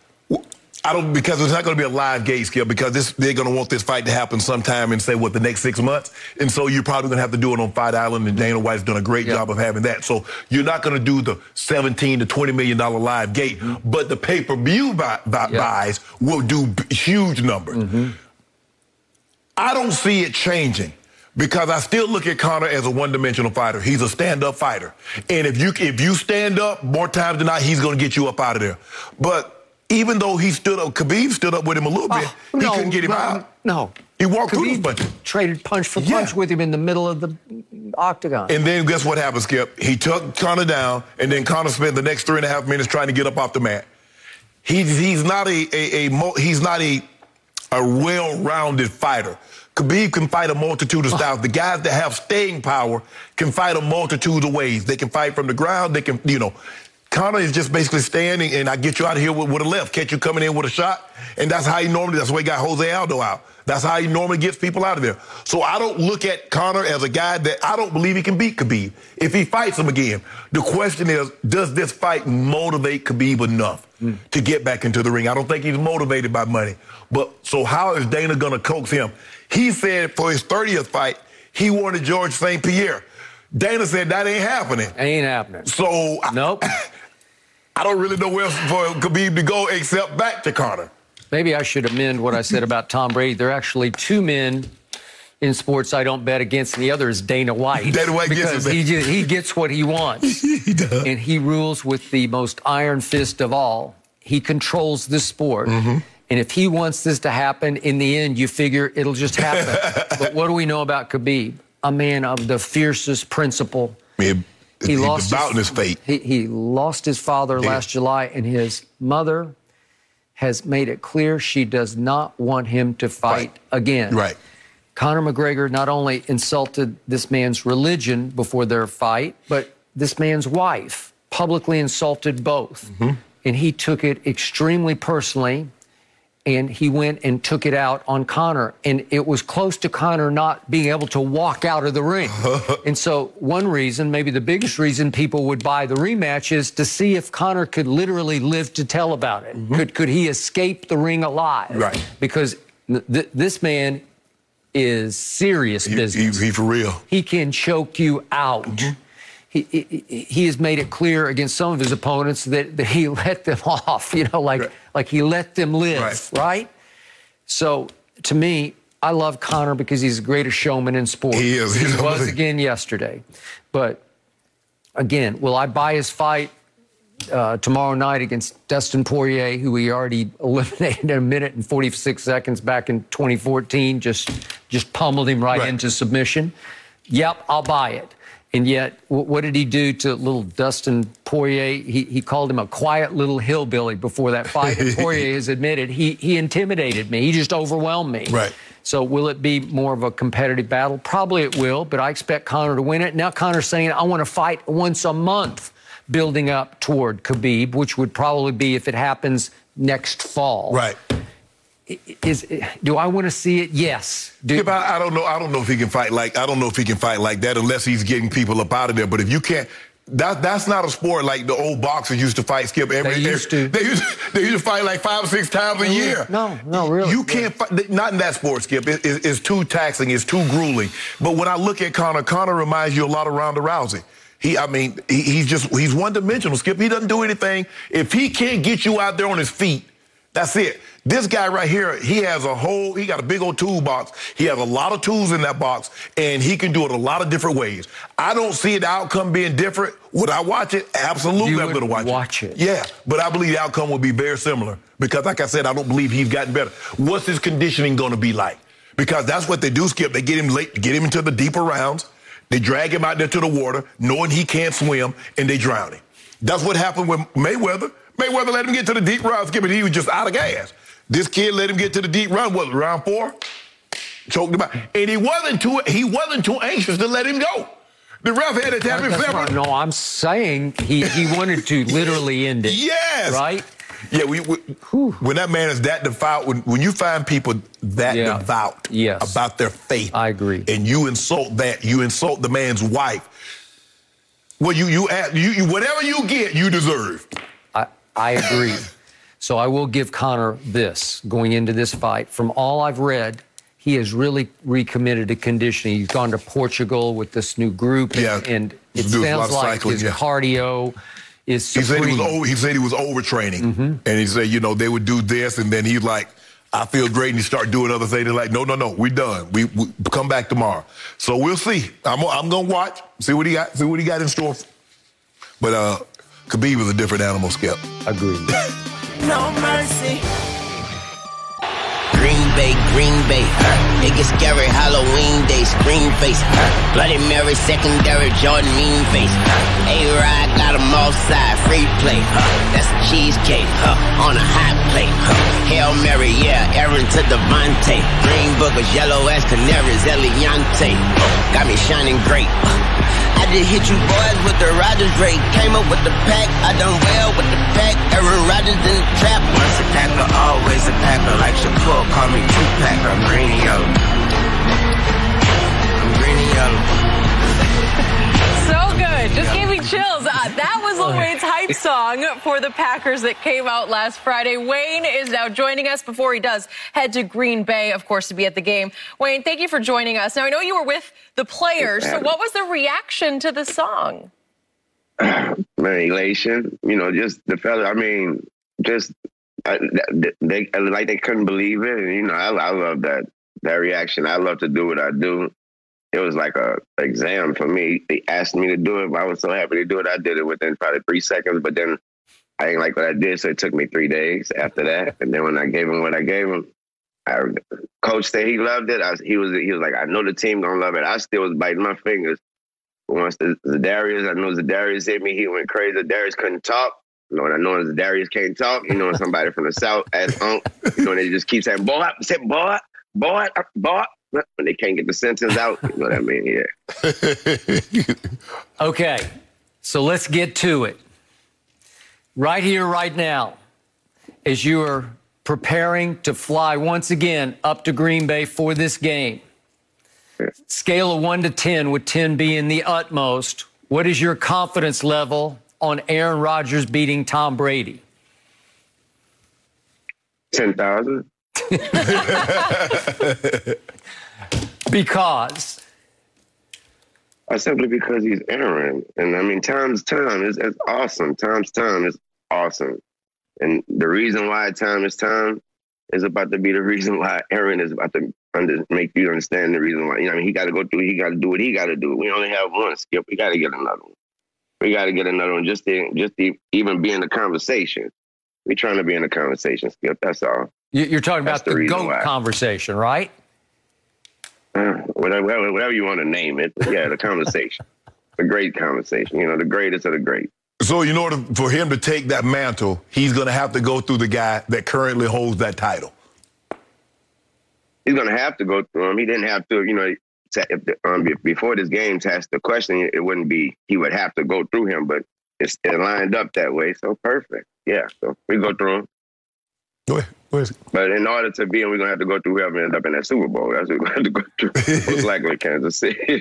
I don't, because it's not going to be a live gate, Skip, because this, they're going to want this fight to happen sometime in, say, what, the next six months? And so you're probably going to have to do it on Fight Island, and Dana White's done a great yep. job of having that. So you're not going to do the seventeen to twenty million dollars live gate, mm-hmm. but the pay-per-view buy, buy, yep. buys will do b- huge numbers. Mm-hmm. I don't see it changing, because I still look at Conor as a one-dimensional fighter. He's a stand-up fighter. And if you if you stand up, more times than not, he's going to get you up out of there. But even though he stood up, Khabib stood up with him a little bit, oh, he no, couldn't get him no, out. No. He walked Khabib through the punch. Traded punch for yeah. punch with him in the middle of the octagon. And then guess what happened, Skip? He took Conor down, and then Conor spent the next three and a half minutes trying to get up off the mat. He's, he's not a, a, a he's not a, a well-rounded fighter. Khabib can fight a multitude of styles. The guys that have staying power can fight a multitude of ways. They can fight from the ground. They can, you know, Conor is just basically standing, and I get you out of here with, with a left, catch you coming in with a shot, and that's how he normally, that's why he got Jose Aldo out. That's how he normally gets people out of there. So I don't look at Conor as a guy that I don't believe he can beat Khabib if he fights him again. The question is, does this fight motivate Khabib enough mm. to get back into the ring? I don't think he's motivated by money. But so how is Dana going to coax him? He said for his thirtieth fight, he wanted George Saint Pierre. Dana said that ain't happening. Ain't happening. So nope. I, I don't really know where else for Khabib to go except back to Conor. Maybe I should amend what I said about Tom Brady. There are actually two men in sports I don't bet against, and the other is Dana White. Dana White because gets he, just, he gets what he wants. He does. And he rules with the most iron fist of all. He controls this sport. Mm-hmm. And if he wants this to happen, in the end, you figure it'll just happen. But what do we know about Khabib? A man of the fiercest principle. Yeah, he he's lost about his, his fate. He, he lost his father yeah. last July, and his mother has made it clear she does not want him to fight right. again. Right. Conor McGregor not only insulted this man's religion before their fight, but this man's wife publicly insulted both. Mm-hmm. And he took it extremely personally. And he went and took it out on Conor. And it was close to Conor not being able to walk out of the ring. And so one reason, maybe the biggest reason people would buy the rematch is to see if Conor could literally live to tell about it. Mm-hmm. Could could he escape the ring alive? Right. Because th- this man is serious he, business. He, he for real. He can choke you out. Mm-hmm. He, he, he has made it clear against some of his opponents that, that he let them off, you know, like, right. like he let them live, right. right? So, to me, I love Conor because he's the greatest showman in sports. He is. He was again yesterday. But, again, will I buy his fight uh, tomorrow night against Dustin Poirier, who he already eliminated in a minute and forty-six seconds back in twenty fourteen, just, just pummeled him right, right into submission? Yep, I'll buy it. And yet, what did he do to little Dustin Poirier? He, he called him a quiet little hillbilly before that fight. And Poirier has admitted he, he intimidated me. He just overwhelmed me. Right. So will it be more of a competitive battle? Probably it will, but I expect Conor to win it. Now Conor's saying, I want to fight once a month, building up toward Khabib, which would probably be if it happens next fall. Right. Is do I want to see it? Yes. Do, yeah, but I don't know. I don't know if he can fight like I don't know if he can fight like that unless he's getting people up out of there. But if you can't, that that's not a sport like the old boxers used to fight. Skip every they used to. They used they used to fight like five or six times a year. No, no, really. You can't fight. Not in that sport, Skip. It, it, it's too taxing. It's too grueling. But when I look at Conor, Conor reminds you a lot of Ronda Rousey. He, I mean, he, he's just he's one dimensional. Skip. He doesn't do anything. If he can't get you out there on his feet, that's it. This guy right here, he has a whole, he got a big old toolbox. He has a lot of tools in that box, and he can do it a lot of different ways. I don't see the outcome being different. Would I watch it? Absolutely, you I'm going to watch, watch it. it. Yeah, but I believe the outcome will be very similar because, like I said, I don't believe he's gotten better. What's his conditioning going to be like? Because that's what they do, Skip. They get him late, get him into the deeper rounds. They drag him out there to the water, knowing he can't swim, and they drown him. That's what happened with Mayweather. Mayweather let him get to the deep rounds, Skip, and he was just out of gas. This kid let him get to the deep run. What, round four? Choked him out. And he wasn't too he wasn't too anxious to let him go. The ref had to tap him. Right. No, I'm saying he, he wanted to literally end it. Yes. Right? Yeah, we, we when that man is that devout, when, when you find people that yeah. devout yes. about their faith. I agree. And you insult that, you insult the man's wife. Well, you you, you, you whatever you get, you deserve. I, I agree. So I will give Conor this going into this fight. From all I've read, he has really recommitted to conditioning. He's gone to Portugal with this new group, and, yeah. and it sounds like cycling, his yeah. cardio is supreme. He said he was over, he said he was overtraining, mm-hmm. and he said, you know, they would do this, and then he's like, I feel great, and he started doing other things. They're like, no, no, no, we're done. We, we come back tomorrow. So we'll see. I'm, I'm gonna watch, see what he got, see what he got in store. But uh, Khabib is a different animal, Skip. Agreed. No mercy. Green Bay, Green Bay, huh? It gets scary, Halloween day, scream face, huh? Bloody Mary, secondary, Jordan, mean face, huh? A-Rod got them all side, free play, huh? That's a cheesecake, huh? On a hot plate, huh? Hail Mary, yeah, Aaron to Devontae. Green boogers, yellow as canaries, Eliante. Got me shining great. I just hit you boys with the Rodgers rate. Came up with the pack, I done well with the pack. Aaron Rodgers in the trap. Once a packer, always a packer. Like Shakur, call me two-pack. I'm green and yellow. I'm green and yellow. So good. Just gave me chills. Uh, that was Lil Wayne's hype song for the Packers that came out last Friday. Wayne is now joining us before he does head to Green Bay, of course, to be at the game. Wayne, thank you for joining us. Now, I know you were with the players, so what was the reaction to the song? Man, elation. You know, just the fella, I mean, just I, they like they couldn't believe it. And, you know, I, I love that, that reaction. I love to do what I do. It was like a exam for me. They asked me to do it, but I was so happy to do it. I did it within probably three seconds, but then I didn't like what I did, so it took me three days after that. And then when I gave him what I gave him, I, coach said he loved it. I, he was he was like, I know the team gonna love it. I still was biting my fingers. But once the, the Darius, I know the Darius hit me, he went crazy. Darius couldn't talk. You know, and I know the Darius can't talk. You know, somebody from the South, as Unc, you know, they just keep saying, boy, say, boy, boy, boy. When they can't get the sentence out, you know what I mean? Yeah. Okay, so let's get to it. Right here, right now, as you are preparing to fly once again up to Green Bay for this game, scale of one to ten, with ten being the utmost, what is your confidence level on Aaron Rodgers beating Tom Brady? ten thousand. Because? Uh, simply because he's Aaron. And I mean, time's time is it's awesome. Time's time is awesome. And the reason why time is time is about to be the reason why Aaron is about to under, make you understand the reason why. You know, I mean, he got to go through, he got to do what he got to do. We only have one, Skip. We got to get another one. We got to get another one just to, just to even be in the conversation. We're trying to be in the conversation, Skip. That's all. You're talking That's about the, the GOAT why. conversation, right? Uh, whatever, whatever you want to name it. But yeah, the conversation. The great conversation. You know, the greatest of the great. So in order for him to take that mantle, he's going to have to go through the guy that currently holds that title. He's going to have to go through him. He didn't have to, you know, if the, um, before this game asked the question, it wouldn't be he would have to go through him, but it's, it lined up that way. So perfect. Yeah, so we go through him. Go ahead. Go ahead. But in order to be, and we're going to have to go through whoever ends up in that Super Bowl. That's what we're going to have to go through. Most likely Kansas City.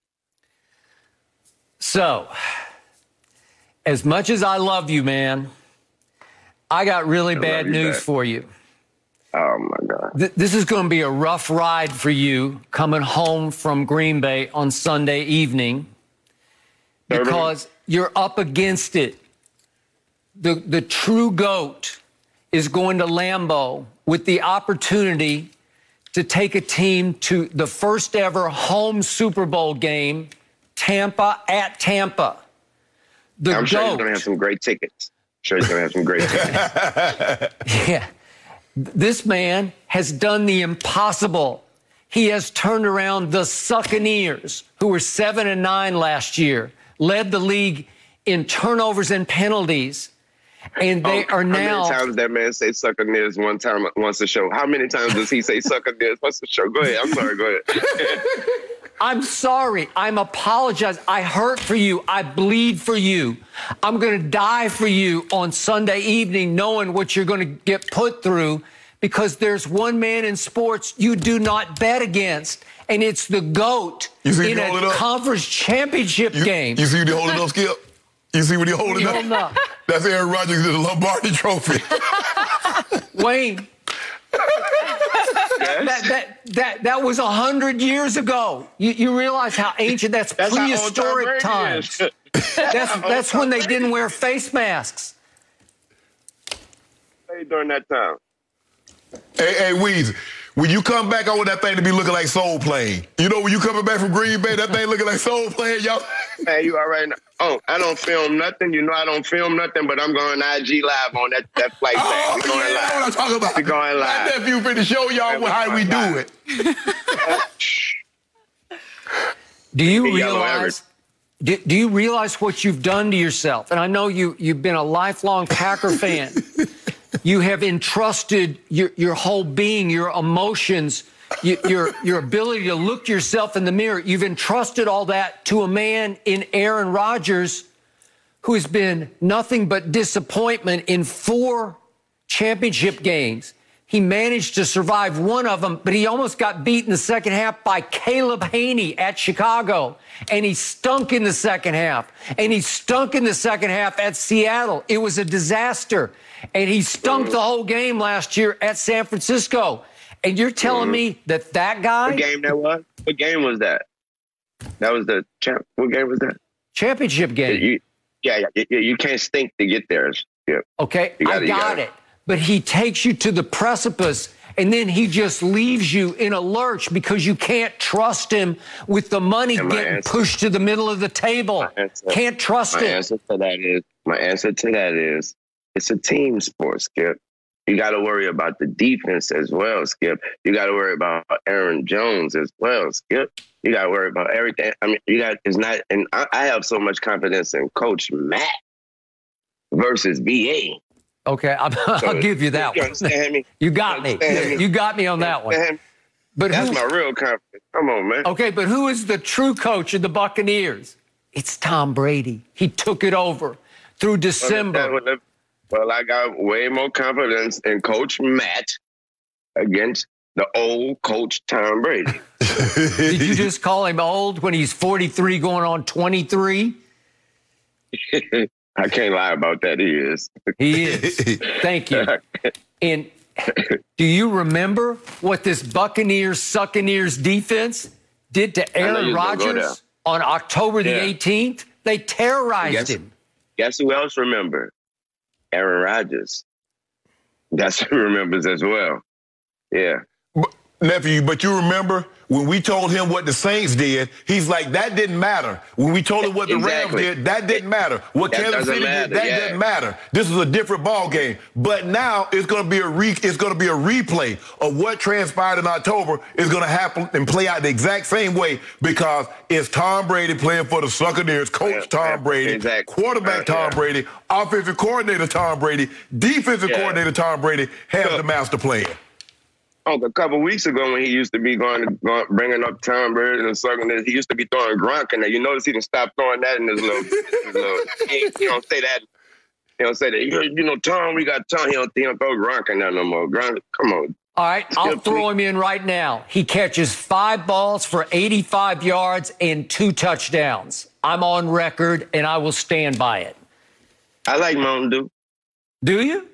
So, as much as I love you, man, I got really I bad you news back. for you. Oh, my God. Th- this is going to be a rough ride for you coming home from Green Bay on Sunday evening because you're up against it. The, the true GOAT is going to Lambeau with the opportunity to take a team to the first ever home Super Bowl game, Tampa at Tampa. The I'm GOAT, sure he's going to have some great tickets. I'm sure he's going to have some great tickets. Yeah. This man has done the impossible. He has turned around the Succaneers, who were seven and nine last year, led the league in turnovers and penalties. And they oh, are now. How many times that man say sucker nears one time once a show? How many times does he say sucker nears once a show? Go ahead. I'm sorry. Go ahead. I'm sorry. I'm apologize. I hurt for you. I bleed for you. I'm going to die for you on Sunday evening, knowing what you're going to get put through, because there's one man in sports you do not bet against, and it's the GOAT in a conference championship you, game. You see what he holding up, Skip? You see what he holding up? up? That's Aaron Rodgers with the Lombardi Trophy. Wayne. That, that that that was a hundred years ago. You, you realize how ancient that's, that's prehistoric times. That's that's when they didn't wear face masks. Hey, during that time. Hey, hey, Weezy, when you come back, I want that thing to be looking like Soul Plane. You know, when you coming back from Green Bay, that thing looking like Soul Plane, y'all. Hey, you all right now? Oh, I don't film nothing. You know I don't film nothing, but I'm going I G live on that, that flight oh, thing. We're going yeah, live. That's what I'm talking about. We're going live. My nephew finna show y'all yeah, how we live. do it. Do you realize... Do, do you realize what you've done to yourself? And I know you, you've been a lifelong Packer fan. You have entrusted your, your whole being, your emotions, you, your, your ability to look yourself in the mirror. You've entrusted all that to a man in Aaron Rodgers who has been nothing but disappointment in four championship games. He managed to survive one of them, but he almost got beat in the second half by Caleb Haney at Chicago. And he stunk in the second half. And he stunk in the second half at Seattle. It was a disaster. And he stunk the whole game last year at San Francisco. And you're telling me that that guy... What game that was? What game was that? That was the... Champ- what game was that? Championship game. You, yeah, yeah, yeah, you can't stink to get there. Yeah. Okay, gotta, I got it. But he takes you to the precipice, and then he just leaves you in a lurch because you can't trust him with the money getting answer, pushed to the middle of the table. Answer, can't trust my him. Answer to that is, my answer to that is, it's a team sport, Skip. You got to worry about the defense as well, Skip. You got to worry about Aaron Jones as well, Skip. You got to worry about everything. I mean, you got, it's not, and I, I have so much confidence in Coach Matt versus B A. Okay, I'm, so, I'll give you that you one. Understand me? You got you me. me. You got me on that one. But that's who, my real confidence. Come on, man. Okay, but who is the true coach of the Buccaneers? It's Tom Brady. He took it over through December. Well, well, I got way more confidence in Coach Matt against the old Coach Tom Brady. Did you just call him old when he's forty-three going on twenty-three? I can't lie about that. He is. He is. Thank you. And Do you remember what this Buccaneers Succaneers defense did to Aaron Rodgers on October the yeah. eighteenth? They terrorized guess, him. Guess who else remember? Aaron Rodgers. That's who remembers as well. Yeah. But, nephew, but you remember when we told him what the Saints did, he's like, that didn't matter. When we told him what the exactly. Rams did, that didn't matter. What that Kansas City matter. did, that yeah. didn't matter. This is a different ball game. But now it's going to be a re- it's going to be a replay of what transpired in October is going to happen and play out the exact same way because it's Tom Brady playing for the Succaneers, Coach yeah, Tom yeah, Brady, exactly. quarterback uh, Tom yeah. Brady, offensive coordinator Tom Brady, defensive yeah. coordinator Tom Brady has yeah. the master plan. Oh, a couple of weeks ago when he used to be going, going bringing up Tom Brady and sucking this, he used to be throwing Gronk in there. You notice he didn't stop throwing that in his little, his little he, he don't say that. He don't say that. You, you know, Tom, we got Tom. He don't, he don't throw Gronk in there no more. Gronk, come on. All right, I'll throw him in right now. He catches five balls for eighty-five yards and two touchdowns. I'm on record, and I will stand by it. I like Mountain Dew. Do you?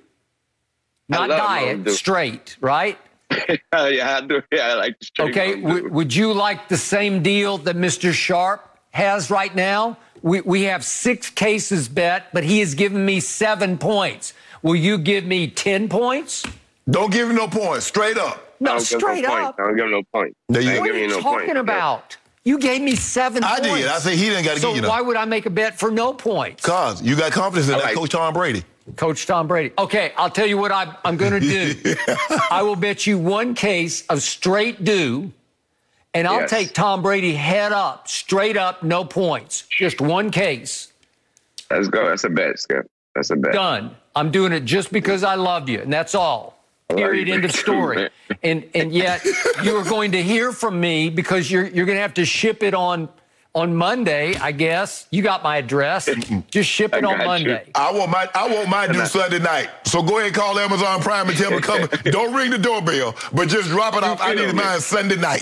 Not diet, straight, right? yeah, I do. Yeah, I like the straight. Okay, w- would you like the same deal that Mister Sharp has right now? We we have six cases bet, but he has given me seven points. Will you give me ten points? Don't give him no points. Straight up. No, straight no up. I don't give him no points. There you what are you no talking point. about? You gave me seven I points. I did. I said he didn't got to so give you So why would I make a bet for no points? Because you got confidence in I that like Coach Tom Brady. Coach Tom Brady. Okay, I'll tell you what I, I'm going to do. I will bet you one case of straight dew, and I'll yes. take Tom Brady head up, straight up, no points. Just one case. Let's go. That's a bet, Skip. That's a bet. Done. I'm doing it just because I love you, and that's all. Period. End of story. and and yet you are going to hear from me because you're you're going to have to ship it on. On Monday, I guess. You got my address. Just ship it on Monday. You. I want my I want my due Sunday night. So go ahead and call Amazon Prime and tell me come. Don't ring the doorbell, but just drop it off. I need mine Sunday night.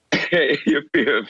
You feel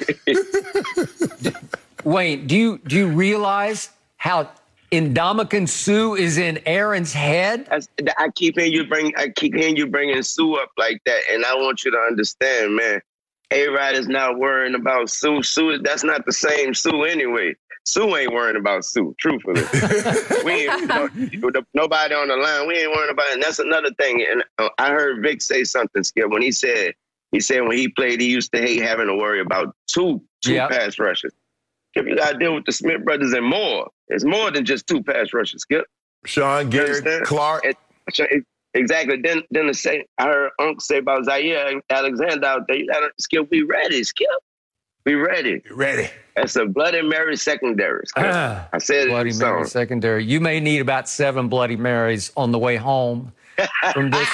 me? Wayne, do you do you realize how Ndamukong Suh is in Aaron's head? I, I keep hearing you bring I keep hearing you bringing Suh up like that, and I want you to understand, man. A-Rod is not worrying about Suh. Suh, that's not the same Suh anyway. Suh ain't worrying about Suh, truthfully. we ain't, you know, nobody on the line, we ain't worrying about it. And that's another thing. And uh, I heard Vic say something, Skip, when he said, he said when he played, he used to hate having to worry about two, two yep. pass rushes. Skip, you got to deal with the Smith brothers and more. It's more than just two pass rushes, Skip. Sean, Garrett, Clark. It, it, Exactly. Then, then the say I heard Uncle say about Zaire Alexander out there. You gotta Skip. We ready, Skip. We ready. Ready. That's a Bloody Mary secondary. Uh, I said Bloody it. Mary secondary. You may need about seven Bloody Marys on the way home from this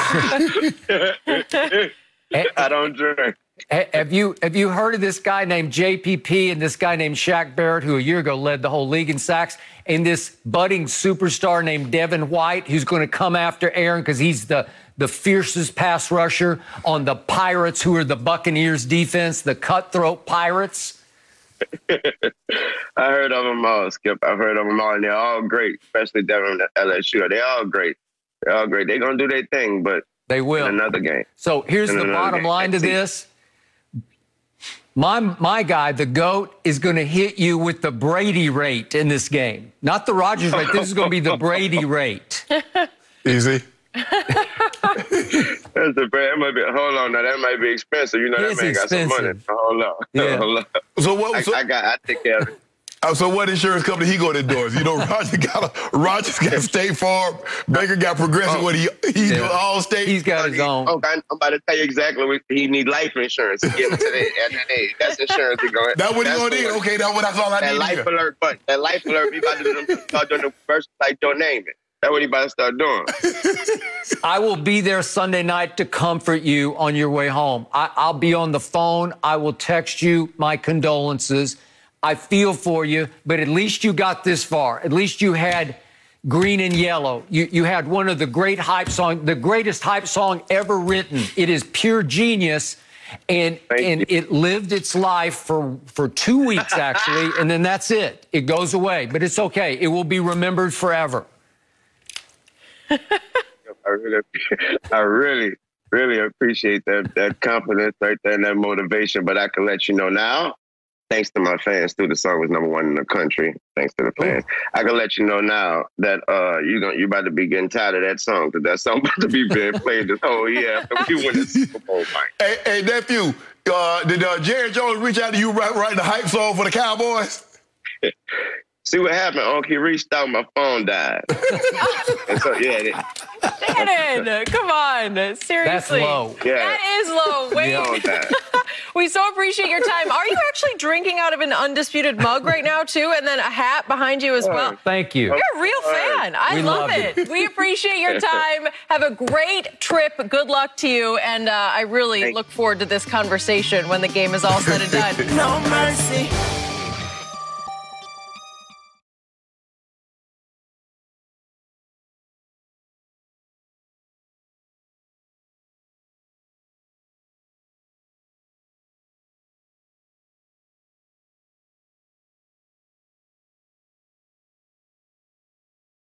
one. I don't drink. Have you have you heard of this guy named J P P and this guy named Shaq Barrett, who a year ago led the whole league in sacks, and this budding superstar named Devin White, who's going to come after Aaron because he's the, the fiercest pass rusher on the Pirates, who are the Buccaneers defense, the cutthroat Pirates? I heard of them all, Skip. I've heard of them all, and they're all great, especially Devin at L S U. They're all great. They're all great. They're going to do their thing, but they will. In another game. So here's in the bottom game. line to this. My my guy, the GOAT, is going to hit you with the Brady rate in this game. Not the Rodgers rate. This is going to be the Brady rate. Easy. That's the that might be. Hold on, now that might be expensive. You know that man expensive. got some money. Hold on. Yeah. Hold on. So what? So, I, I got. I take care of it. Oh, so what insurance company he go to endorse? You know, Roger got a, Rogers got State Farm. Baker got Progressive. Oh, what he he yeah. do all state. He's got his own. Oh, I'm about to tell you exactly what he need life insurance to get into that. At that age. That's insurance he going. That's what he gonna need. Okay, that's what that's all I that need. That life here. alert button. That life alert. We about to do them. Start doing the first like don't name it. That's what he about to start doing. I will be there Sunday night to comfort you on your way home. I, I'll be on the phone. I will text you my condolences. I feel for you, but at least you got this far. At least you had Green and Yellow. You you had one of the great hype song, the greatest hype song ever written. It is pure genius, and Thank and you. it lived its life for for two weeks actually, and then that's it. It goes away, but it's okay. It will be remembered forever. I really, I really, really appreciate that that confidence right there and that motivation. But I can let you know now, thanks to my fans, too. The song was number one in the country. Thanks to the fans. Ooh. I can let you know now that uh, you're gonna you about to be getting tired of that song because that song about to be being played this whole year after we win the Super Bowl, Mike. Hey, hey nephew, uh, did uh, Jerry Jones reach out to you right writing the hype song for the Cowboys? See what happened? Unky reached out, my phone died. And so, yeah. Shannon, come on. Seriously. That's low. Yeah. That is low. Wait. We so appreciate your time. Are you actually drinking out of an Undisputed mug right now, too? And then a hat behind you as well? Thank you. You're a real fan. I we love, love it. We appreciate your time. Have a great trip. Good luck to you. And uh, I really Thank look forward to this conversation when the game is all said and done. No mercy.